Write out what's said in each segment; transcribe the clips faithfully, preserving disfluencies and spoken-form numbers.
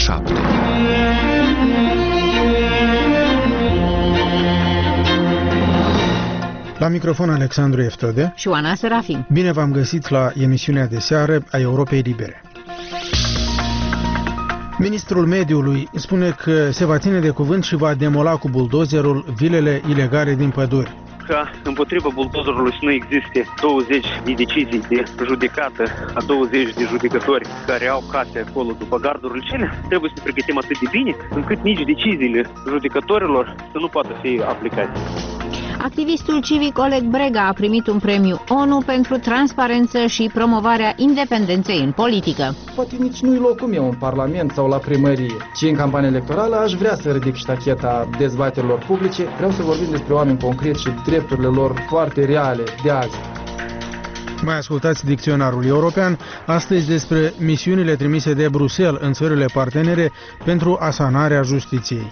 șapte. La microfon Alexandru Eftode și Oana Serafim. Bine v-am găsit la emisiunea de seară a Europei Libere. Ministrul Mediului spune că se va ține de cuvânt și va demola cu buldozerul vilele ilegale din păduri. Ca împotriva buldozerului să nu existe douăzeci de decizii de judecată a douăzeci de judecători care au case acolo după gardurile cele, trebuie să ne pregătim atât de bine încât nici deciziile judecătorilor să nu poată fi aplicate. Activistul civic Oleg Brega a primit un premiu ONU pentru transparență și promovarea independenței în politică. Poate nici nu-i locul meu în Parlament sau la primărie, ci în campanie electorală aș vrea să ridic ștacheta dezbaterilor publice. Vreau să vorbim despre oameni concreți și drepturile lor foarte reale de azi. Mai ascultați Dicționarul European, astăzi despre misiunile trimise de Bruxelles în țările partenere pentru asanarea justiției.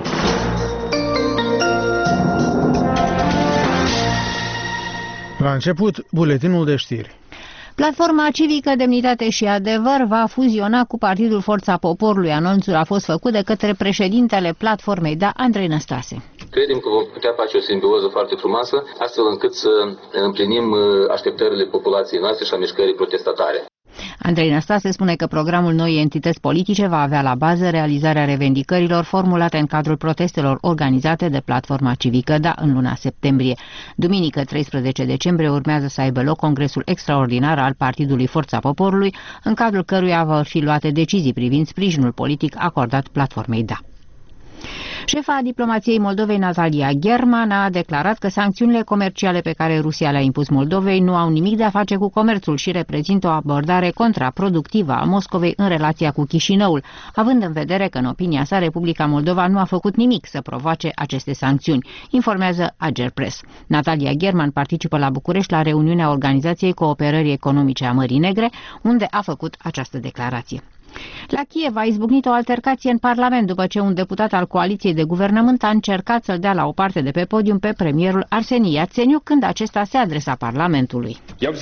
La început, buletinul de știri. Platforma Civică Demnitate și Adevăr va fuziona cu Partidul Forța Poporului. Anunțul a fost făcut de către președintele platformei, da, Andrei Năstase. Credem că vom putea face o simbioză foarte frumoasă, astfel încât să împlinim așteptările populației noastre și a mișcării protestatare. Andrei Năstase spune că programul noii entități politice va avea la bază realizarea revendicărilor formulate în cadrul protestelor organizate de Platforma Civică Da în luna septembrie. Duminică treisprezece decembrie urmează să aibă loc congresul extraordinar al Partidului Forța Poporului, în cadrul căruia vor fi luate decizii privind sprijinul politic acordat Platformei Da. Șefa diplomației Moldovei, Natalia German, a declarat că sancțiunile comerciale pe care Rusia le-a impus Moldovei nu au nimic de a face cu comerțul și reprezintă o abordare contraproductivă a Moscovei în relația cu Chișinăul, având în vedere că, în opinia sa, Republica Moldova nu a făcut nimic să provoace aceste sancțiuni, informează Agerpress. Natalia German participă la București la reuniunea Organizației Cooperării Economice a Mării Negre, unde a făcut această declarație. La Kiev a izbucnit o altercație în Parlament după ce un deputat al coaliției de guvernământ a încercat să-l dea la o parte de pe podium pe premierul Arsenie Iatsenyuk când acesta se adresa Parlamentului.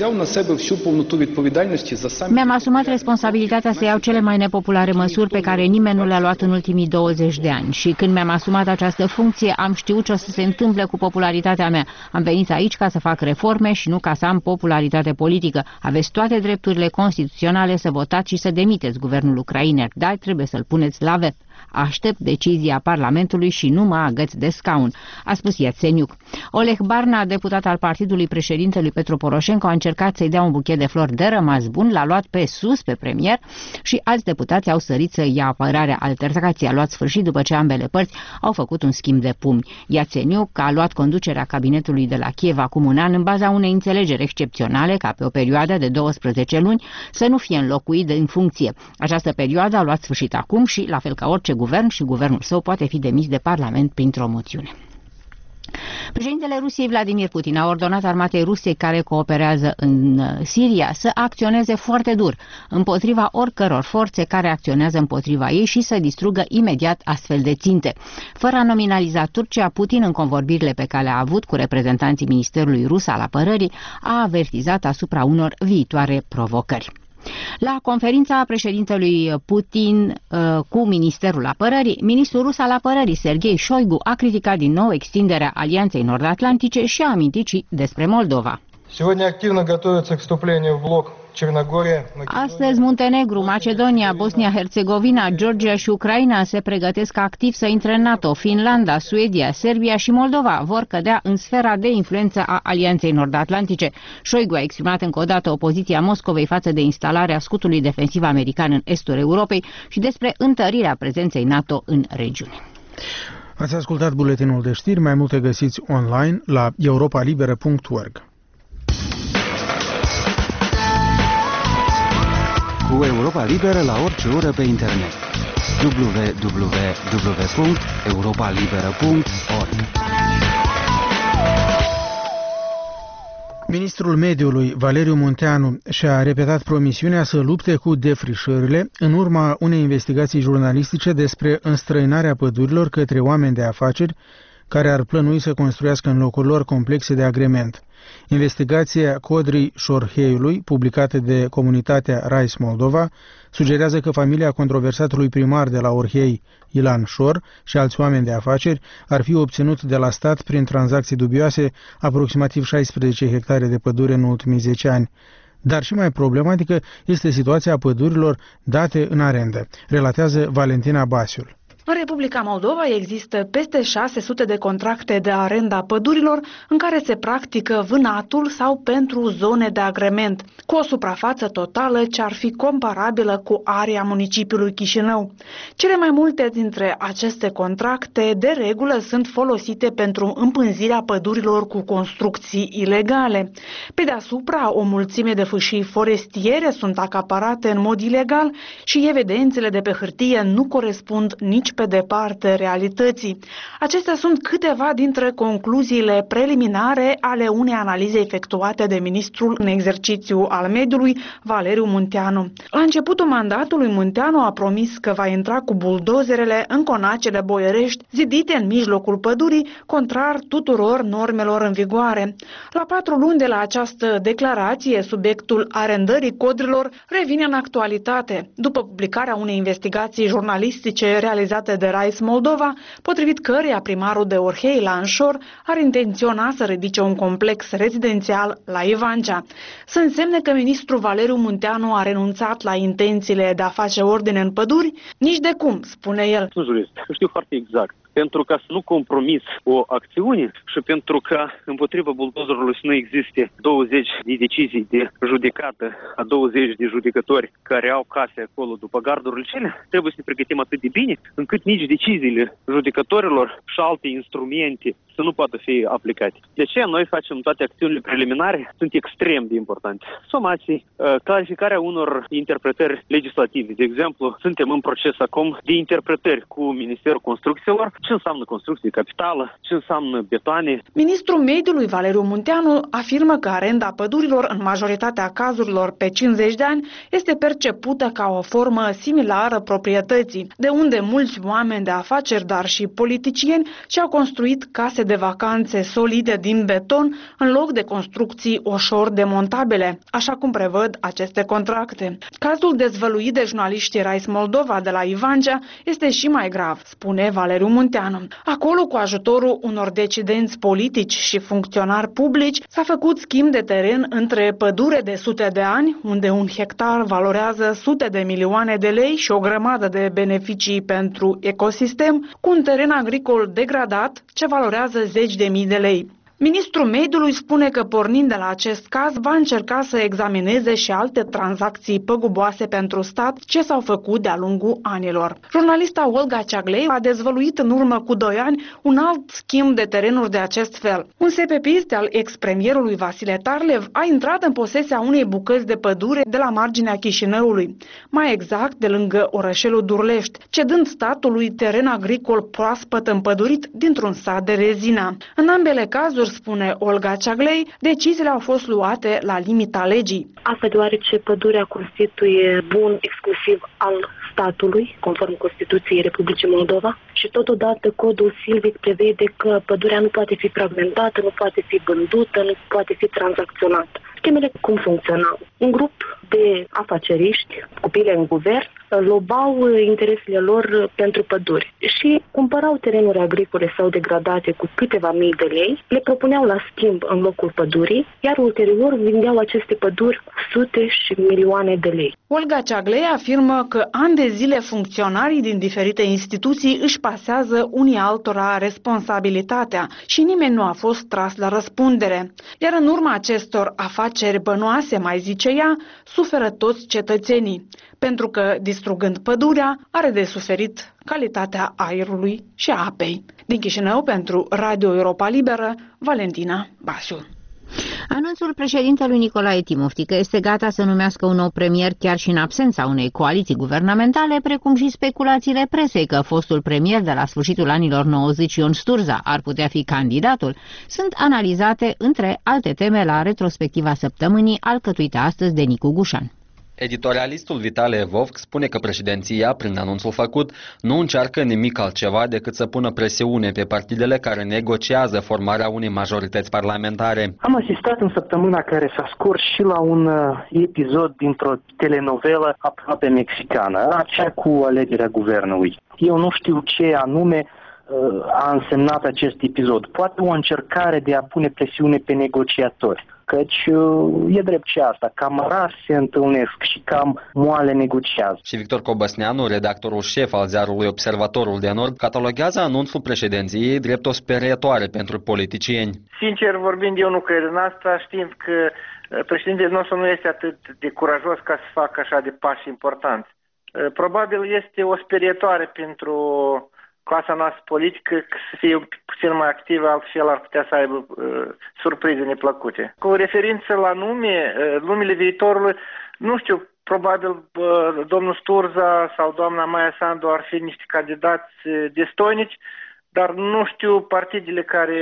Mi-am asumat responsabilitatea să iau cele mai nepopulare măsuri pe care nimeni nu le-a luat în ultimii douăzeci de ani și când mi-am asumat această funcție am știut ce o să se întâmple cu popularitatea mea. Am venit aici ca să fac reforme și nu ca să am popularitate politică. Aveți toate drepturile constituționale să votați și să demiteți guvernul ucrainean, dar trebuie să-l puneți la vet. Aștept decizia Parlamentului și nu mă agăț de scaun, a spus Iatsenyuk. Oleg Barna, deputat al partidului președintelui Petro Poroșenko, a încercat să-i dea un buchet de flori de rămas bun, l-a luat pe sus pe premier și alți deputați au sărit să ia apărarea. Altercației a luat sfârșit după ce ambele părți au făcut un schimb de pumni. Iatsenyuk a luat conducerea cabinetului de la Kiev acum un an în baza unei înțelegeri excepționale ca pe o perioadă de douăsprezece luni să nu fie înlocuit în funcție. Această perioadă a luat sfârșit acum și, la fel ca orice guvern, și guvernul său poate fi demis de Parlament printr-o moțiune. Președintele Rusiei Vladimir Putin a ordonat armatei Rusiei care cooperează în Siria să acționeze foarte dur împotriva oricăror forțe care acționează împotriva ei și să distrugă imediat astfel de ținte. Fără a nominaliza Turcia, Putin, în convorbirile pe care le-a avut cu reprezentanții Ministerului Rus al Apărării, a avertizat asupra unor viitoare provocări. La conferința președintelui Putin uh, cu Ministerul Apărării, ministrul rus al Apărării, Sergei Shoigu, a criticat din nou extinderea Alianței Nord-Atlantice și a amintit și despre Moldova. Astăzi, Muntenegru, Macedonia, Bosnia-Herzegovina, Georgia și Ucraina se pregătesc activ să intre în NATO. Finlanda, Suedia, Serbia și Moldova vor cădea în sfera de influență a Alianței Nord-Atlantice. Shoigu a exprimat încă o dată opoziția Moscovei față de instalarea scutului defensiv american în estul Europei și despre întărirea prezenței NATO în regiune. Ați ascultat buletinul de știri, mai multe găsiți online la europa liberă punct org. Cu Europa Liberă la orice oră pe internet. w w w punct europa liberă punct org. Ministrul Mediului, Valeriu Munteanu, și-a repetat promisiunea să lupte cu defrișările în urma unei investigații jurnalistice despre înstrăinarea pădurilor către oameni de afaceri care ar plănui să construiască în locul lor complexe de agrement. Investigația Codrii Șorheiului, publicată de comunitatea Rise Moldova, sugerează că familia controversatului primar de la Orhei, Ilan Șor, și alți oameni de afaceri ar fi obținut de la stat, prin tranzacții dubioase, aproximativ șaisprezece hectare de pădure în ultimii zece ani. Dar și mai problematică este situația pădurilor date în arendă, relatează Valentina Basiul. În Republica Moldova există peste șase sute de contracte de arendă a pădurilor în care se practică vânatul sau pentru zone de agrement, cu o suprafață totală ce ar fi comparabilă cu area municipiului Chișinău. Cele mai multe dintre aceste contracte, de regulă, sunt folosite pentru împânzirea pădurilor cu construcții ilegale. Pe deasupra, o mulțime de fâșii forestiere sunt acaparate în mod ilegal și evidențele de pe hârtie nu corespund nici pe departe realității. Acestea sunt câteva dintre concluziile preliminare ale unei analize efectuate de ministrul în exercițiu al mediului, Valeriu Munteanu. La începutul mandatului, Munteanu a promis că va intra cu buldozerele în conacele boierești zidite în mijlocul pădurii, contrar tuturor normelor în vigoare. La patru luni de la această declarație, subiectul arendării codrilor revine în actualitate, după publicarea unei investigații jurnalistice realizate de Rise Moldova, potrivit căreia primarul de Orhei, Ilan Șor, ar intenționa să ridice un complex rezidențial la Ivancea. Sunt semne că ministrul Valeriu Munteanu a renunțat la intențiile de a face ordine în păduri? Nici de cum, spune el. Nu jurist, știu foarte exact. Pentru ca să nu compromis o acțiune și pentru ca împotriva buldozerului să nu existe douăzeci de decizii de judecată a douăzeci de judecători care au case acolo după gardurile cele, trebuie să ne pregătim atât de bine încât nici deciziile judecătorilor și alte instrumente să nu poată fi aplicate. De aceea noi facem toate acțiunile preliminare, sunt extrem de importante. Somații, clarificarea unor interpretări legislative. De exemplu, suntem în proces acum de interpretări cu Ministerul Construcțiilor. Ce înseamnă construcție capitală? Ce înseamnă betoane? Ministrul Mediului Valeriu Munteanu afirmă că arenda pădurilor în majoritatea cazurilor pe cincizeci de ani este percepută ca o formă similară proprietății, de unde mulți oameni de afaceri, dar și politicieni, și-au construit case de vacanțe solide din beton în loc de construcții ușor demontabile, așa cum prevăd aceste contracte. Cazul dezvăluit de jurnaliștii Rise Moldova de la Ivancea este și mai grav, spune Valeriu Munteanu. Acolo, cu ajutorul unor decidenți politici și funcționari publici, s-a făcut schimb de teren între pădure de sute de ani, unde un hectar valorează sute de milioane de lei și o grămadă de beneficii pentru ecosistem, cu un teren agricol degradat ce valorează zeci de mii de lei. Ministrul Mediului spune că, pornind de la acest caz, va încerca să examineze și alte tranzacții păguboase pentru stat ce s-au făcut de-a lungul anilor. Jurnalista Olga Ceaglei a dezvăluit în urmă cu doi ani un alt schimb de terenuri de acest fel. Un sepepist al ex-premierului Vasile Tarlev a intrat în posesia unei bucăți de pădure de la marginea Chișinăului, mai exact de lângă orășelul Durlești, cedând statului teren agricol proaspăt împădurit dintr-un sat de rezina. În ambele cazuri, spune Olga Ceaglei, deciziile au fost luate la limita legii. Asta deoarece pădurea constituie bun exclusiv al statului, conform Constituției Republicii Moldova, și totodată codul silvic prevede că pădurea nu poate fi fragmentată, nu poate fi vândută, nu poate fi tranzacționată. Schemele cum funcționau? Un grup de afaceriști cu pile în guvern lobau interesele lor pentru păduri și cumpărau terenuri agricole sau degradate cu câteva mii de lei, le propuneau la schimb în locul pădurii, iar ulterior vindeau aceste păduri cu sute și milioane de lei. Olga Ceaglei afirmă că ani de zile funcționarii din diferite instituții își pasează unii altora responsabilitatea și nimeni nu a fost tras la răspundere. Iar în urma acestor afaceri bănoase, mai zice ea, suferă toți cetățenii, pentru că, distrugând pădurea, are de suferit calitatea aerului și a apei. Din Chișinău, pentru Radio Europa Liberă, Valentina Basiu. Anunțul președintelui Nicolae Timofti că este gata să numească un nou premier chiar și în absența unei coaliții guvernamentale, precum și speculațiile presei că fostul premier de la sfârșitul anilor nouăzeci, Ion Sturza, ar putea fi candidatul, sunt analizate între alte teme la retrospectiva săptămânii alcătuită astăzi de Nicu Gușan. Editorialistul Vitale Evovc spune că președinția, prin anunțul făcut, nu încearcă nimic altceva decât să pună presiune pe partidele care negociază formarea unei majorități parlamentare. Am asistat în săptămâna care s-a scurs și la un uh, episod dintr-o telenovelă aproape mexicană, aceea cu alegerea guvernului. Eu nu știu ce anume uh, a însemnat acest episod. Poate o încercare de a pune presiune pe negociatori. Căci e drept și asta, cam rar se întâlnesc și cam moale negociază. Și Victor Cobăsneanu, redactorul șef al ziarului Observatorul de Nord, cataloguează anunțul președinției drept o sperietoare pentru politicieni. Sincer vorbind, eu nu cred în asta, știind că președintele nostru nu este atât de curajos ca să facă așa de pași importanți. Probabil este o sperietoare pentru clasa noastră politică să fie puțin mai activă, altfel ar putea să aibă uh, surprize neplăcute. Cu referință la nume, uh, numele viitorului, nu știu, probabil uh, domnul Sturza sau doamna Maia Sandu ar fi niște candidați uh, destoinici, dar nu știu partidele care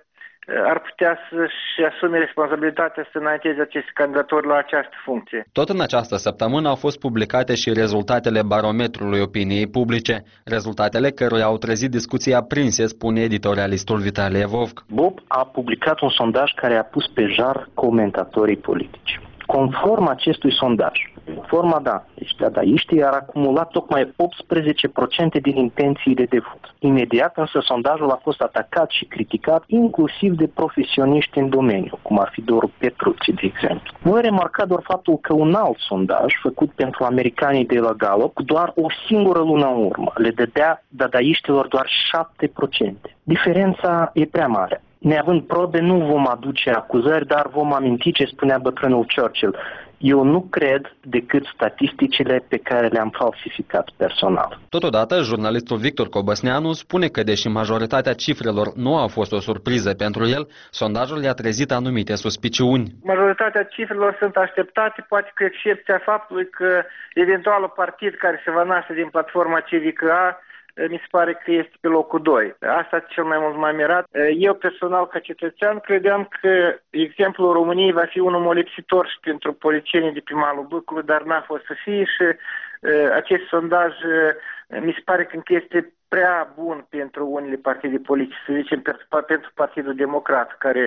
ar putea să-și asume responsabilitatea să înainteze aceste candidaturi la această funcție. Tot în această săptămână au fost publicate și rezultatele barometrului opiniei publice, rezultatele căruia au trezit discuții aprinse, spune editorialistul Vitale Evovc. Bob a publicat un sondaj care a pus pe jar comentatorii politici. Conform acestui sondaj, forma da, deci dadaiștii ar acumula tocmai optsprezece la sută din intențiile de vot. Imediat însă sondajul a fost atacat și criticat inclusiv de profesioniști în domeniu, cum ar fi Doru Petrucci, de exemplu. Voi remarca doar faptul că un alt sondaj făcut pentru americanii de la Gallup, cu doar o singură lună în urmă, le dădea dadaiștilor doar șapte la sută. Diferența e prea mare. Neavând probe, nu vom aduce acuzări, dar vom aminti ce spunea bătrânul Churchill. Eu nu cred decât statisticile pe care le-am falsificat personal. Totodată, jurnalistul Victor Cobăsneanu spune că, deși majoritatea cifrelor nu a fost o surpriză pentru el, sondajul i-a trezit anumite suspiciuni. Majoritatea cifrelor sunt așteptate, poate cu excepția faptului că eventualul partid care se va naște din platforma civică A, mi se pare că este pe locul doi. Asta cel mai mult m-a mirat. Eu personal, ca cetățean, credeam că exemplul României va fi unul molipsitor și pentru politicienii de pe malul Bâcului, dar n-a fost să fie și uh, acest sondaj uh, mi se pare că este prea bun pentru unele partide politice, să zicem pentru, pentru Partidul Democrat, care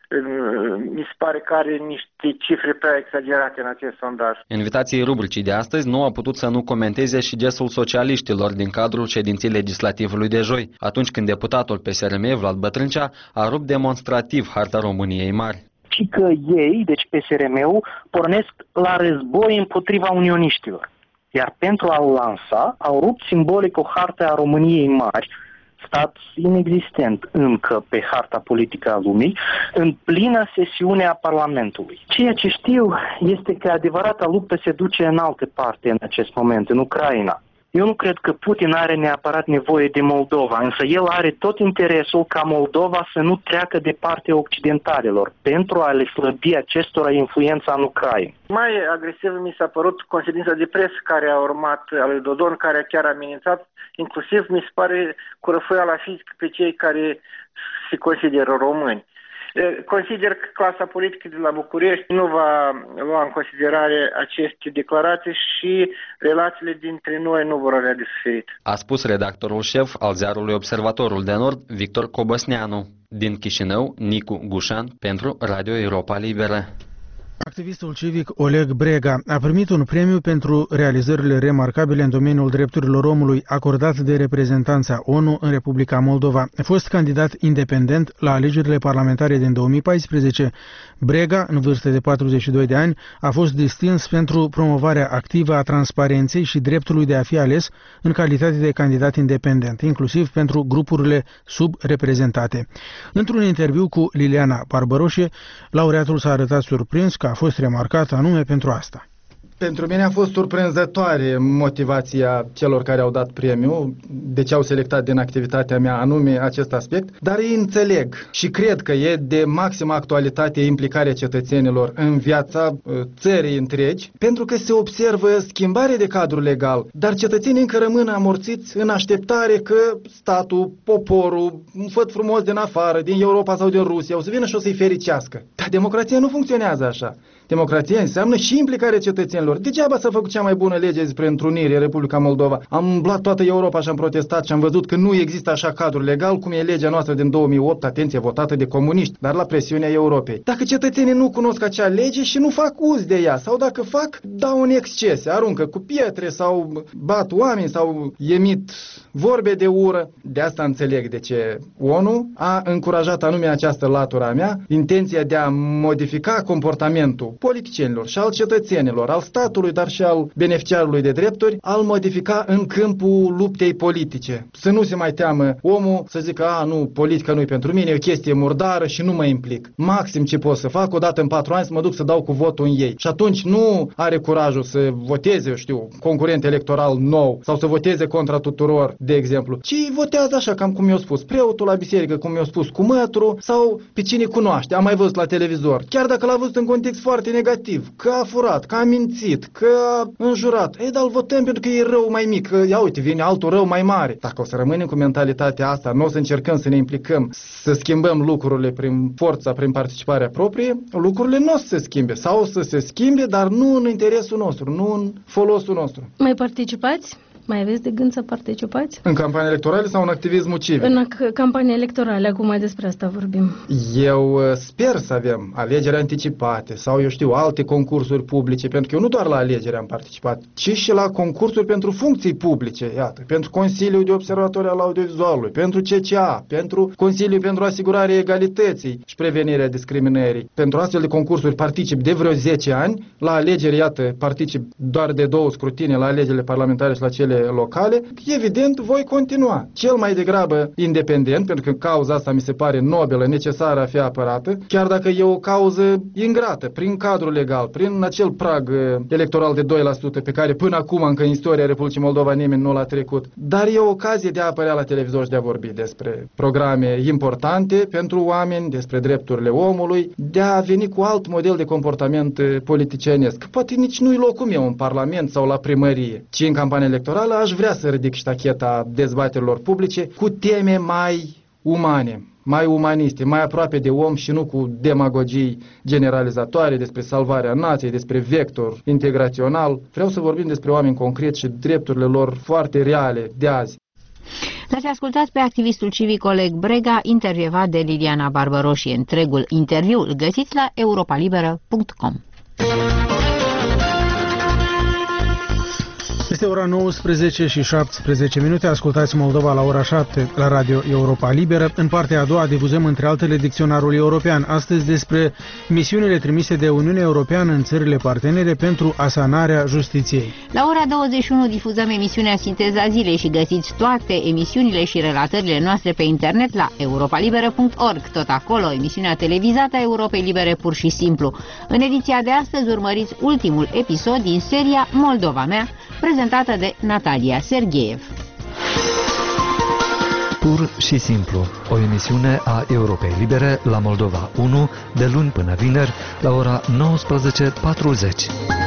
mi se pare că are niște cifre prea exagerate în acest sondaj. Invitației rubricii de astăzi nu a putut să nu comenteze și gestul socialiștilor din cadrul ședinței legislativului de joi, atunci când deputatul P S R M, Vlad Bătrâncea, a rupt demonstrativ harta României Mari. Și că ei, deci P S R M-ul, pornesc la război împotriva unioniștilor. Iar pentru a-l lansa, au rupt simbolic o hartă a României Mari, stat inexistent încă pe harta politică a lumii, în plină sesiune a Parlamentului. Ceea ce știu este că adevărata luptă se duce în alte parte în acest moment, în Ucraina. Eu nu cred că Putin are neapărat nevoie de Moldova, însă el are tot interesul ca Moldova să nu treacă de partea occidentalilor, pentru a le slăbi acestora influența în Ucraina. Mai agresiv mi s-a părut conferința de presă care a urmat a lui Dodon, care chiar a amenințat, inclusiv mi se pare cu răfuiala fizică pe cei care se consideră români. Consider că clasa politică de la București nu va lua în considerare aceste declarații și relațiile dintre noi nu vor avea de suferit. A spus redactorul șef al ziarului Observatorul de Nord, Victor Cobăsneanu. Din Chișinău, Nicu Gușan pentru Radio Europa Liberă. Activistul civic Oleg Brega a primit un premiu pentru realizările remarcabile în domeniul drepturilor omului acordat de reprezentanța ONU în Republica Moldova. A fost candidat independent la alegerile parlamentare din două mii paisprezece. Brega, în vârstă de patruzeci și doi de ani, a fost distins pentru promovarea activă a transparenței și dreptului de a fi ales în calitate de candidat independent, inclusiv pentru grupurile subreprezentate. Într-un interviu cu Liliana Barbăroșe, laureatul s-a arătat surprins că a fost remarcat anume pentru asta. Pentru mine a fost surprinzătoare motivația celor care au dat premiul, de ce au selectat din activitatea mea anume acest aspect, dar ei înțeleg și cred că e de maximă actualitate implicarea cetățenilor în viața țării întregi, pentru că se observă schimbare de cadru legal, dar cetățenii încă rămân amorțiți în așteptare că statul, poporul, un făt frumos din afară, din Europa sau din Rusia, o să vină și o să-i fericească. Dar democrația nu funcționează așa. Democrația înseamnă și implicarea cetățenilor politicienilor. Degeaba s-a făcut cea mai bună lege despre întrunire în Republica Moldova. Am umblat toată Europa și am protestat și am văzut că nu există așa cadru legal cum e legea noastră din două mii opt, atenție, votată de comuniști, dar la presiunea Europei. Dacă cetățenii nu cunosc acea lege și nu fac uz de ea, sau dacă fac, dau în excese, aruncă cu pietre sau bat oameni sau emit vorbe de ură. De asta înțeleg de ce ONU a încurajat anume această latură a mea, intenția de a modifica comportamentul politicienilor și al cetățenilor, al statului, dar și al beneficiarului de drepturi, al modifica în câmpul luptei politice. Să nu se mai teamă omul să zică, a, nu, politica nu e pentru mine, e o chestie murdară și nu mă implic. Maxim ce pot să fac, odată în patru ani să mă duc să dau cu votul în ei. Și atunci nu are curajul să voteze, eu știu, concurent electoral nou sau să voteze contra tuturor, de exemplu, ci votează așa, cam cum i-au spus preotul la biserică, cum i-au spus cu mătru sau pe cine cunoaște, am mai văzut la televizor, chiar dacă l-a văzut în context foarte negativ, că a furat, că a mințit, că a înjurat. Ei, dar îl votăm pentru că e rău mai mic, că ia uite, vine altul rău mai mare. Dacă o să rămânem cu mentalitatea asta, nu o să încercăm să ne implicăm, să schimbăm lucrurile prin forța, prin participarea proprie, lucrurile nu o să se schimbe sau o să se schimbe, dar nu în interesul nostru, nu în folosul nostru. Mai participați? Mai aveți de gând să participați? În campanii electorale sau în activismul civic? În campanii electorale, acum mai despre asta vorbim. Eu sper să avem alegeri anticipate sau, eu știu, alte concursuri publice, pentru că eu nu doar la alegeri am participat, ci și la concursuri pentru funcții publice, iată, pentru Consiliul de Observatori al Audiovizualului, pentru C C A, pentru Consiliul pentru Asigurarea Egalității și Prevenirea Discriminării. Pentru astfel de concursuri particip de vreo zece ani, la alegeri, iată, particip doar de două scrutine, la alegerile parlamentare și la cele locale, evident voi continua. Cel mai degrabă independent, pentru că cauza asta mi se pare nobilă, necesară a fi apărată, chiar dacă e o cauză ingrată, prin cadrul legal, prin acel prag electoral de doi la sută pe care până acum încă în istoria Republicii Moldova nimeni nu l-a trecut. Dar e o ocazie de a apărea la televizor și de a vorbi despre programe importante pentru oameni, despre drepturile omului, de a veni cu alt model de comportament politicienesc. Poate nici nu-i locul meu în Parlament sau la primărie, ci în campanie electorală aș vrea să ridic ștacheta dezbaterilor publice cu teme mai umane, mai umaniste, mai aproape de om și nu cu demagogii generalizatoare despre salvarea nației, despre vector integrațional. Vreau să vorbim despre oameni concreți și drepturile lor foarte reale de azi. L-ați ascultat pe activistul civic Oleg Brega, intervievat de Liliana Barbăroșie. Întregul interviu îl găsiți la europa liberă punct com. Este ora nouăsprezece și șaptesprezece minute, ascultați Moldova la ora șapte la Radio Europa Liberă. În partea a doua difuzăm între altele dicționarul european, astăzi despre misiunile trimise de Uniunea Europeană în țările partenere pentru asanarea justiției. La ora douăzeci și unu difuzăm emisiunea Sinteza Zilei și găsiți toate emisiunile și relatările noastre pe internet la europa liberă punct org. Tot acolo, emisiunea televizată a Europei Libere pur și simplu. În ediția de astăzi urmăriți ultimul episod din seria Moldova mea, prezentată de Natalia Sergeev. Pur și simplu, o emisiune a Europei Libere la Moldova unu, de luni până vineri, la ora nouăsprezece patruzeci.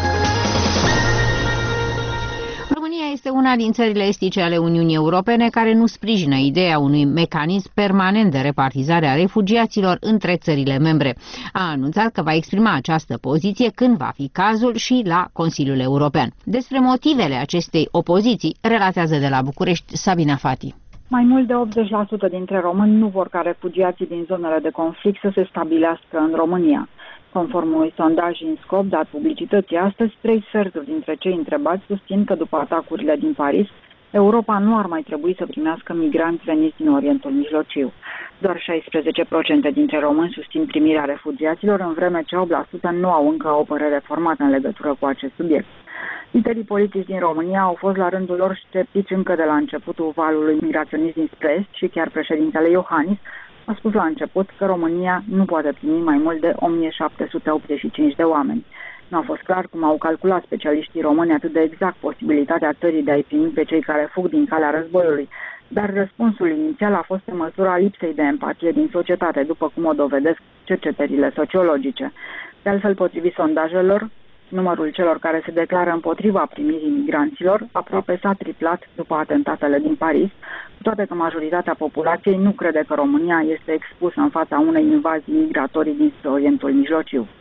România este una din țările estice ale Uniunii Europene care nu sprijină ideea unui mecanism permanent de repartizare a refugiaților între țările membre. A anunțat că va exprima această poziție când va fi cazul și la Consiliul European. Despre motivele acestei opoziții relatează de la București Sabina Fati. Mai mult de optzeci la sută dintre români nu vor ca refugiații din zonele de conflict să se stabilească în România. Conform unui sondaj în scop dat publicității astăzi, trei sferturi dintre cei întrebați susțin că după atacurile din Paris, Europa nu ar mai trebui să primească migranți veniți din Orientul Mijlociu. Doar șaisprezece la sută dintre români susțin primirea refugiaților, în vreme ce opt la sută nu au încă o părere formată în legătură cu acest subiect. Liderii politici din România au fost la rândul lor sceptici încă de la începutul valului migraționist dinspre est și chiar președintele Iohannis a spus la început că România nu poate primi mai mult de o mie șapte sute optzeci și cinci de oameni. Nu a fost clar cum au calculat specialiștii români atât de exact posibilitatea țării de a-i primi pe cei care fug din calea războiului, dar răspunsul inițial a fost în măsura lipsei de empatie din societate, după cum o dovedesc cercetările sociologice. De altfel, potrivit sondajelor, numărul celor care se declară împotriva primirii migranților aproape s-a triplat după atentatele din Paris, cu toate că majoritatea populației nu crede că România este expusă în fața unei invazii migratorii dinspre Orientul Mijlociu.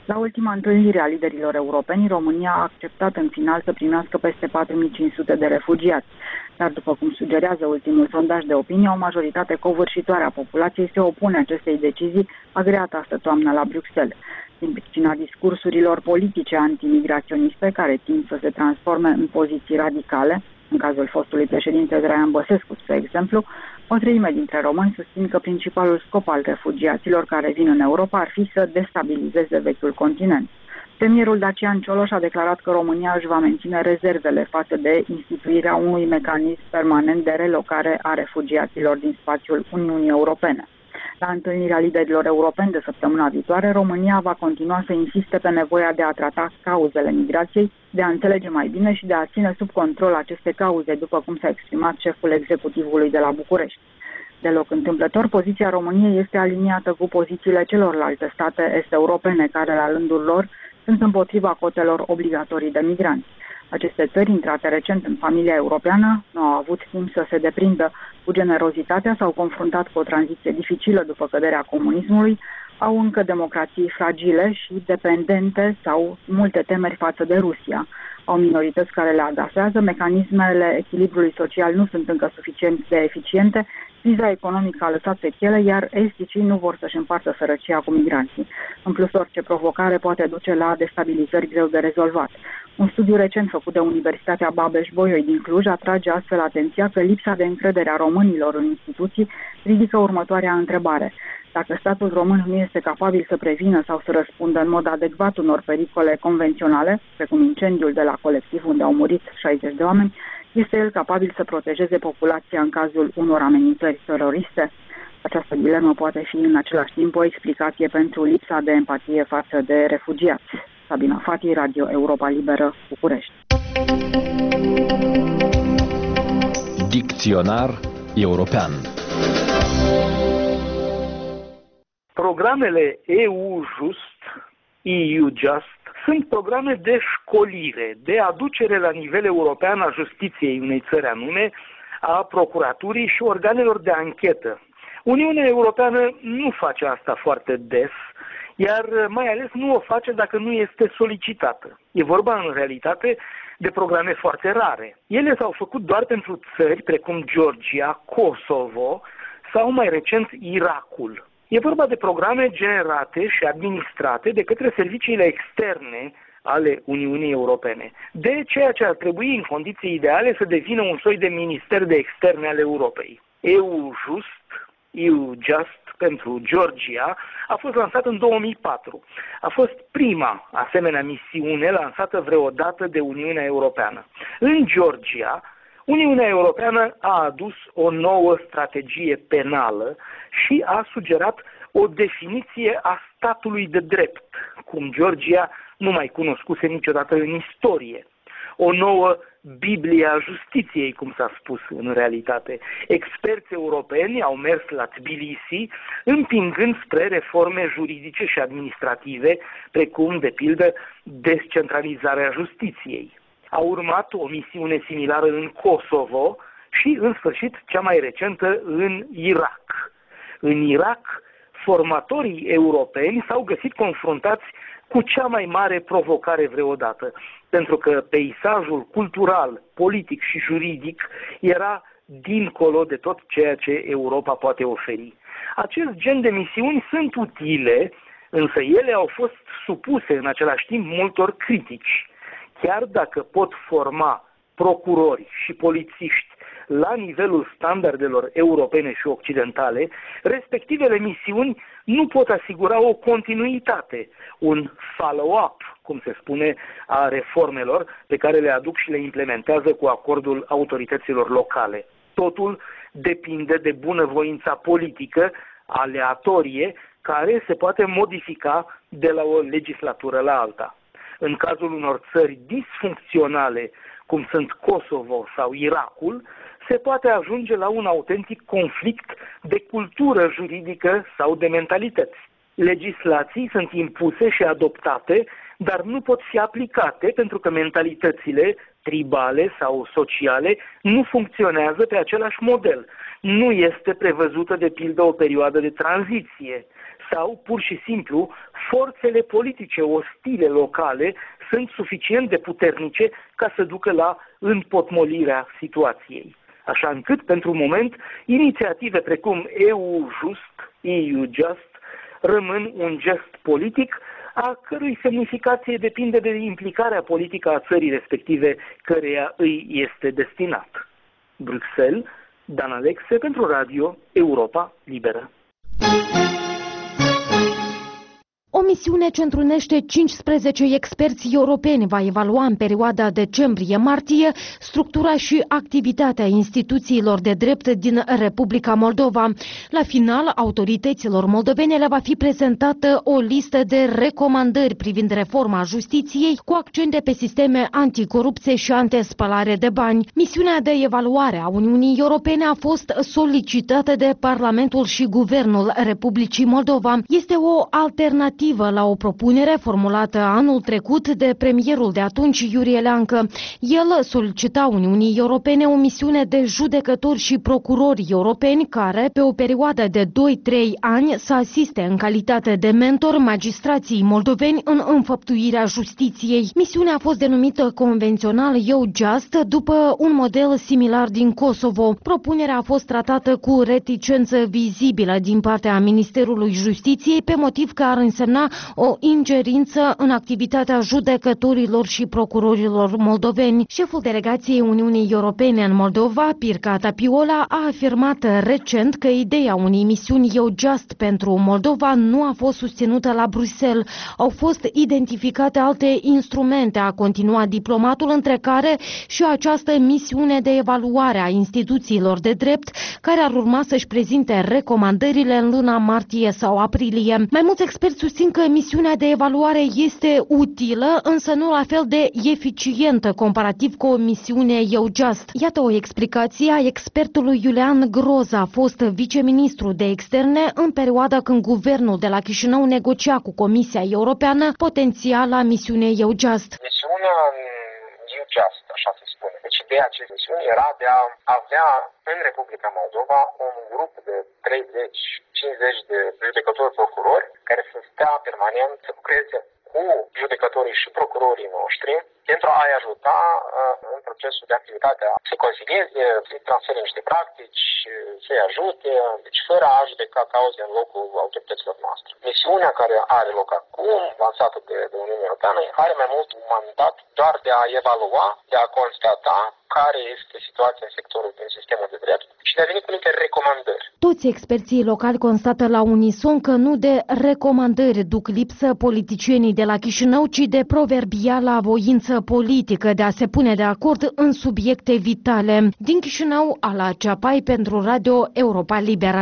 La ultima întâlnire a liderilor europeni, România a acceptat în final să primească peste patru mii cinci sute de refugiați. Dar, după cum sugerează ultimul sondaj de opinie, o majoritate covârșitoare a populației se opune acestei decizii agreate astă toamnă la Bruxelles. Din pricina discursurilor politice antimigraționiste care tind să se transforme în poziții radicale, în cazul fostului președinte Traian Băsescu, spre exemplu, o treime dintre români susțin că principalul scop al refugiaților care vin în Europa ar fi să destabilizeze vechiul continent. Premierul Dacian Cioloș a declarat că România își va menține rezervele față de instituirea unui mecanism permanent de relocare a refugiaților din spațiul Uniunii Europene. La întâlnirea liderilor europeni de săptămâna viitoare, România va continua să insiste pe nevoia de a trata cauzele migrației, de a înțelege mai bine și de a ține sub control aceste cauze, după cum s-a exprimat șeful executivului de la București. Deloc întâmplător, poziția României este aliniată cu pozițiile celorlalte state est-europene, care la rândul lor sunt împotriva cotelor obligatorii de migranți. Aceste țări, intrate recent în familia europeană, nu au avut timp să se deprindă cu generozitatea, s-au confruntat cu o tranziție dificilă după căderea comunismului, au încă democrații fragile și dependente sau multe temeri față de Rusia. Au minorități care le agasează, mecanismele echilibrului social nu sunt încă suficient de eficiente, criza economică a lăsat sechele, iar esticii nu vor să-și împartă sărăcia cu migranții. În plus, orice provocare poate duce la destabilizări greu de rezolvat. Un studiu recent făcut de Universitatea Babeș-Bolyai din Cluj atrage astfel atenția că lipsa de încredere a românilor în instituții ridică următoarea întrebare. Dacă statul român nu este capabil să prevină sau să răspundă în mod adecvat unor pericole convenționale, precum incendiul de la colectiv unde au murit șaizeci de oameni, este el capabil să protejeze populația în cazul unor amenințări teroriste? Această dilemă poate fi în același timp o explicație pentru lipsa de empatie față de refugiați. Sabina Fati, Radio Europa Liberă, București. Dicționar european. Programele E U Just, E U Just, sunt programe de școlire, de aducere la nivel european a justiției unei țări anume, a procuraturii și organelor de anchetă. Uniunea Europeană nu face asta foarte des, iar mai ales nu o face dacă nu este solicitată. E vorba în realitate de programe foarte rare. Ele s-au făcut doar pentru țări precum Georgia, Kosovo sau mai recent Irakul. E vorba de programe generate și administrate de către serviciile externe ale Uniunii Europene, de ceea ce ar trebui în condiții ideale să devină un soi de minister de externe al Europei. E U Just, E U Just pentru Georgia a fost lansat în două mii patru. A fost prima asemenea misiune lansată vreodată de Uniunea Europeană. În Georgia, Uniunea Europeană a adus o nouă strategie penală și a sugerat o definiție a statului de drept, cum Georgia nu mai cunoscuse niciodată în istorie. O nouă Biblie a justiției, cum s-a spus în realitate. Experți europeni au mers la Tbilisi, împingând spre reforme juridice și administrative, precum, de pildă, descentralizarea justiției. A urmat o misiune similară în Kosovo și, în sfârșit, cea mai recentă în Irak. În Irak, formatorii europeni s-au găsit confruntați cu cea mai mare provocare vreodată, pentru că peisajul cultural, politic și juridic era dincolo de tot ceea ce Europa poate oferi. Acest gen de misiuni sunt utile, însă ele au fost supuse în același timp multor critici. Chiar dacă pot forma procurori și polițiști la nivelul standardelor europene și occidentale, respectivele misiuni nu pot asigura o continuitate, un follow-up, cum se spune, a reformelor pe care le aduc și le implementează cu acordul autorităților locale. Totul depinde de bunăvoința politică aleatorie care se poate modifica de la o legislatură la alta. În cazul unor țări disfuncționale, cum sunt Kosovo sau Irakul, se poate ajunge la un autentic conflict de cultură juridică sau de mentalități. Legislații sunt impuse și adoptate, dar nu pot fi aplicate pentru că mentalitățile tribale sau sociale nu funcționează pe același model. Nu este prevăzută, de pildă, o perioadă de tranziție sau, pur și simplu, forțele politice ostile locale sunt suficient de puternice ca să ducă la împotmolirea situației. Așa încât, pentru moment, inițiative precum E U Just, E U Just, rămân un gest politic, a cărui semnificație depinde de implicarea politică a țării respective căreia îi este destinat. Bruxelles, Dan Alexe pentru Radio Europa Liberă. O misiune ce întrunește cincisprezece experți europeni va evalua în perioada decembrie-martie structura și activitatea instituțiilor de drept din Republica Moldova. La final, autorităților moldovene le va fi prezentată o listă de recomandări privind reforma justiției, cu accente pe sisteme anticorupție și antispălare de bani. Misiunea de evaluare a Uniunii Europene a fost solicitată de Parlamentul și Guvernul Republicii Moldova. Este o alternativă la o propunere formulată anul trecut de premierul de atunci, Iurie Eleancă. El solicita Uniunii Europene o misiune de judecători și procurori europeni care, pe o perioadă de doi trei ani, să asiste în calitate de mentor magistrații moldoveni în înfăptuirea justiției. Misiunea a fost denumită convențional EUJUST după un model similar din Kosovo. Propunerea a fost tratată cu reticență vizibilă din partea Ministerului Justiției pe motiv că ar însemna o ingerință în activitatea judecătorilor și procurorilor moldoveni. Șeful delegației Uniunii Europene în Moldova, Pirca Tapiola, a afirmat recent că ideea unei misiuni EUJUST pentru Moldova nu a fost susținută la Bruxelles. Au fost identificate alte instrumente, a continuat diplomatul, între care și această misiune de evaluare a instituțiilor de drept, care ar urma să-și prezinte recomandările în luna martie sau aprilie. Mai mulți experți susțin că misiunea de evaluare este utilă, însă nu la fel de eficientă comparativ cu o misiune EUJUST. Iată o explicație a expertului Iulian Groza, fost viceministru de externe în perioada când guvernul de la Chișinău negocia cu Comisia Europeană potențiala misiune EUJUST. Misiunea EUJUST, așa se spune. Deci ideea acestei misiuni era de a avea în Republica Moldova un grup de treizeci cincizeci de judecători procurori care să stea permanent, să lucreze cu judecătorii și procurorii noștri pentru a-i ajuta uh, în procesul de activitate, să consilieze, să-i transfere niște practici, să-i ajute, deci fără a judeca cauze în locul autorităților noastre. Misiunea care are loc acum, lansată de, de Uniunea Europeană, are mai mult un mandat doar de a evalua, de a constata care este situația în sectorul din sistemul de drept și de a veni cu niște recomandări. Toți experții locali constată la unison că nu de recomandări duc lipsă politicienii de la Chișinău, ci de proverbiala voință politică de a se pune de acord în subiecte vitale. Din Chișinău, Ala Ceapai pentru Radio Europa Liberă.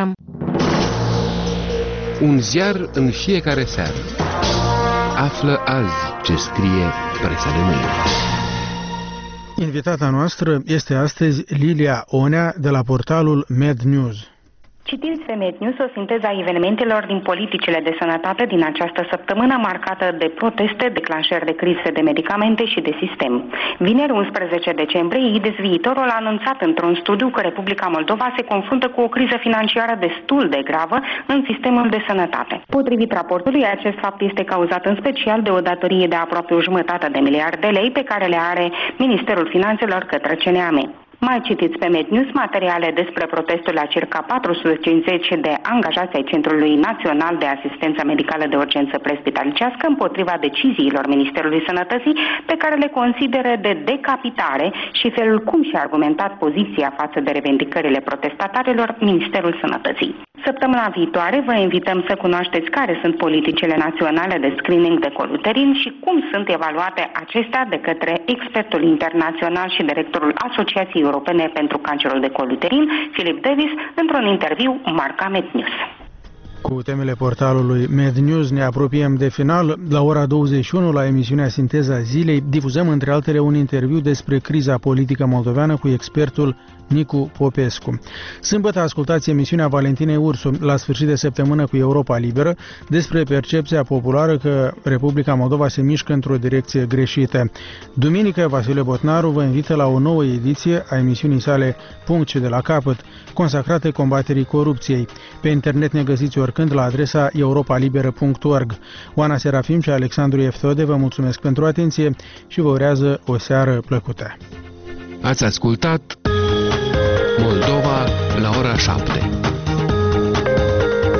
Un ziar în fiecare seară. Află azi ce scrie presa de mâine. Invitata noastră este astăzi Lilia Onea de la portalul MedNews. Citiți pe MedNews o sinteză a evenimentelor din politicile de sănătate din această săptămână marcată de proteste, declanșări de crize de medicamente și de sistem. Vineri unsprezece decembrie, I D E S Viitorul a anunțat într-un studiu că Republica Moldova se confruntă cu o criză financiară destul de gravă în sistemul de sănătate. Potrivit raportului, acest fapt este cauzat în special de o datorie de aproape o jumătate de miliard de lei pe care le are Ministerul Finanțelor către C N A M. Mai citiți pe MedNews materiale despre protestul la circa patru sute cincizeci de angajați ai Centrului Național de Asistență Medicală de Urgență Presbitalicească împotriva deciziilor Ministerului Sănătății, pe care le consideră de decapitare, și felul cum și-a argumentat poziția față de revendicările protestatarilor Ministerul Sănătății. Săptămâna viitoare vă invităm să cunoașteți care sunt politicile naționale de screening de coluterin și cum sunt evaluate acestea de către expertul internațional și directorul Asociației Europene pentru Cancerul de Coluterin, Philip Davis, într-un interviu marca MedNews. Cu temele portalului MedNews ne apropiem de final. La ora douăzeci și unu, la emisiunea Sinteza Zilei, difuzăm între altele un interviu despre criza politică moldoveană cu expertul Nicu Popescu. Sâmbătă ascultați emisiunea Valentinei Ursu la sfârșit de săptămână cu Europa Liberă despre percepția populară că Republica Moldova se mișcă într-o direcție greșită. Duminică, Vasile Botnaru vă invită la o nouă ediție a emisiunii sale Punct de la capăt, consacrate combaterii corupției. Pe internet ne găsiți oricând întorcând la adresa europa liberă punct org. Oana Serafim și Alexandru Eftode vă mulțumesc pentru atenție și vă urează o seară plăcută. Ați ascultat Moldova la ora șapte.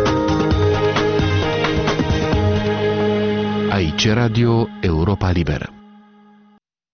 Aici Radio Europa Liberă.